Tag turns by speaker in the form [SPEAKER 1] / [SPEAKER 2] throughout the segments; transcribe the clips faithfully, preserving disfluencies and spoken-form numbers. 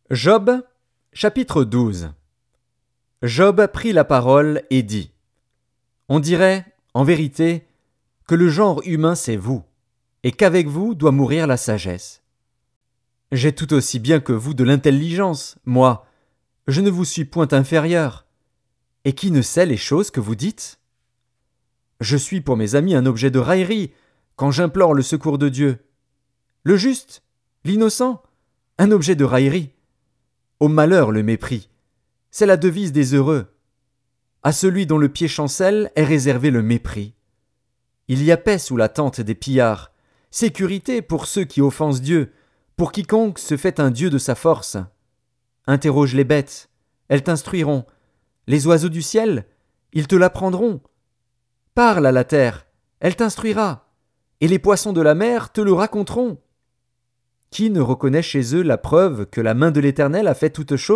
[SPEAKER 1] Job, chapitre douze. Job prit la parole et dit : On dirait, en vérité, que le genre humain c'est vous, et qu'avec vous doit mourir la sagesse. J'ai tout aussi bien que vous de l'intelligence, moi, je ne vous suis point inférieur. Et qui ne sait les choses que vous dites ? Je suis pour mes amis un objet de raillerie, quand j'implore le secours de Dieu. Le juste, l'innocent, un objet de raillerie. Au malheur le mépris, c'est la devise des heureux. À celui dont le pied chancelle est réservé le mépris. Il y a paix sous la tente des pillards, sécurité pour ceux qui offensent Dieu, pour quiconque se fait un Dieu de sa force. Interroge les bêtes, elles t'instruiront. Les oiseaux du ciel, ils te l'apprendront. Parle à la terre, elle t'instruira, et les poissons de la mer te le raconteront. Qui ne reconnaît chez eux la preuve que la main de l'Éternel a fait toutes choses ?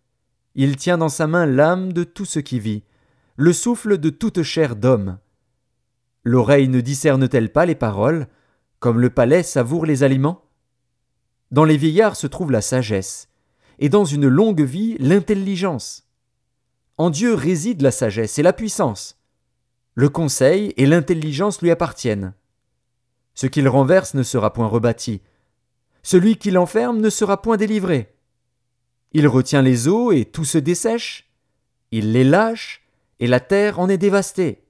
[SPEAKER 1] Il tient dans sa main l'âme de tout ce qui vit, le souffle de toute chair d'homme. L'oreille ne discerne-t-elle pas les paroles, comme le palais savoure les aliments ? Dans les vieillards se trouve la sagesse, et dans une longue vie l'intelligence. En Dieu réside la sagesse et la puissance. Le conseil et l'intelligence lui appartiennent. Ce qu'il renverse ne sera point rebâti. Celui qui l'enferme ne sera point délivré. Il retient les eaux et tout se dessèche. Il les lâche et la terre en est dévastée.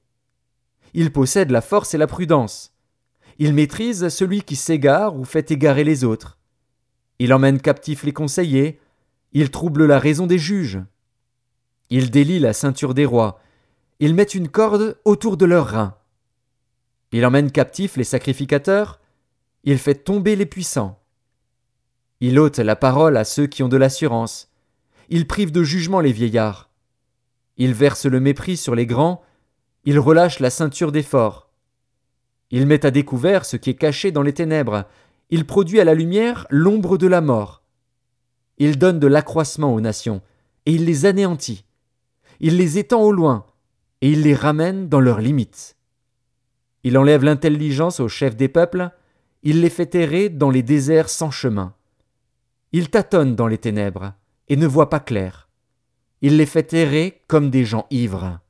[SPEAKER 1] Il possède la force et la prudence. Il maîtrise celui qui s'égare ou fait égarer les autres. Il emmène captifs les conseillers. Il trouble la raison des juges. Il délie la ceinture des rois. Il met une corde autour de leurs reins. Il emmène captifs les sacrificateurs. Il fait tomber les puissants. Il ôte la parole à ceux qui ont de l'assurance. Il prive de jugement les vieillards. Il verse le mépris sur les grands. Il relâche la ceinture des forts. Il met à découvert ce qui est caché dans les ténèbres. Il produit à la lumière l'ombre de la mort. Il donne de l'accroissement aux nations, et il les anéantit. Il les étend au loin, et il les ramène dans leurs limites. Il enlève l'intelligence aux chefs des peuples. Il les fait errer dans les déserts sans chemin. Il tâtonne dans les ténèbres et ne voit pas clair. Il les fait errer comme des gens ivres.